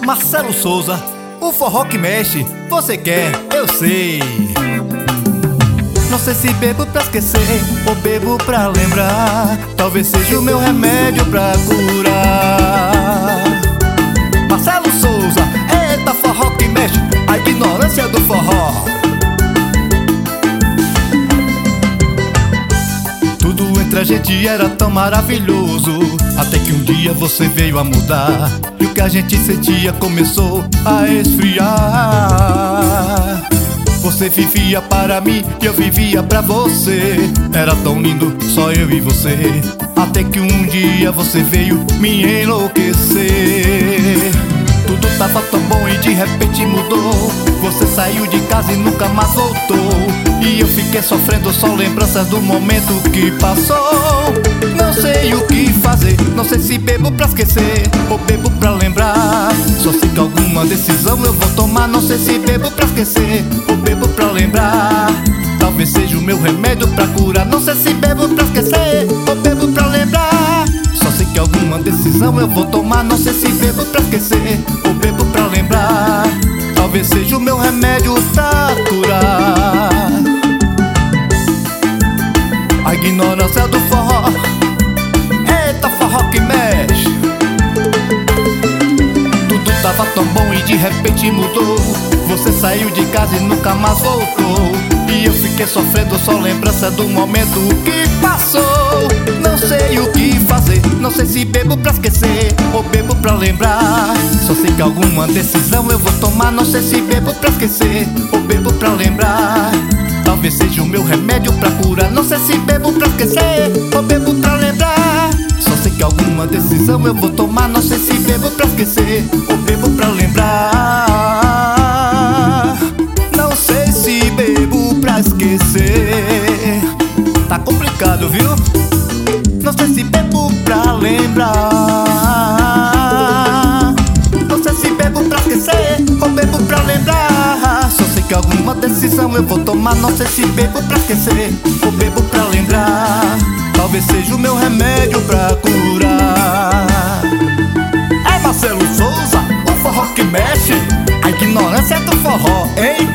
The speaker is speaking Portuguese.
Marcelo Souza, o forró que mexe, você quer, eu sei. Não sei se bebo pra esquecer ou bebo pra lembrar. Talvez seja o meu remédio pra curar. Marcelo Souza, eita forró que mexe, a ignorância do forró. Tudo entre a gente era tão maravilhoso, até que um dia você veio a mudar, e o que a gente sentia começou a esfriar. Você vivia para mim e eu vivia pra você. Era tão lindo, só eu e você, até que um dia você veio me enlouquecer. Tudo tava tão bom e de repente mudou. Você saiu de casa e nunca mais voltou, e eu fiquei sofrendo só lembranças do momento que passou. Não sei o que fazer, não sei se bebo pra esquecer ou bebo pra lembrar. Só sei que alguma decisão eu vou tomar. Não sei se bebo pra esquecer ou bebo pra lembrar. Talvez seja o meu remédio pra curar. Não sei se bebo pra esquecer ou bebo pra lembrar. Só sei que alguma decisão eu vou tomar. Não sei se bebo pra esquecer ou bebo pra lembrar. Talvez seja o meu remédio pra curar. A ignorância do forró, eita forró que mexe. Tudo tava tão bom e de repente mudou. Você saiu de casa e nunca mais voltou, e eu fiquei sofrendo só lembrança do momento que passou. Não sei o que fazer, não sei se bebo pra esquecer ou bebo pra lembrar. Só sei que alguma decisão eu vou tomar. Não sei se bebo pra esquecer ou bebo pra lembrar. Talvez seja o meu remédio pra curar. Não sei se bebo pra esquecer ou bebo pra lembrar. Só sei que alguma decisão eu vou tomar. Não sei se bebo pra esquecer ou bebo pra lembrar. Não sei se bebo pra esquecer. Tá complicado, viu? Não sei se bebo pra lembrar. Não sei se bebo pra esquecer ou bebo pra lembrar. Só sei que alguma decisão eu vou tomar. Não sei se bebo pra esquecer ou bebo pra lembrar. Talvez seja o meu remédio pra curar. É Marcelo Souza, o forró que mexe, a ignorância do forró, hein?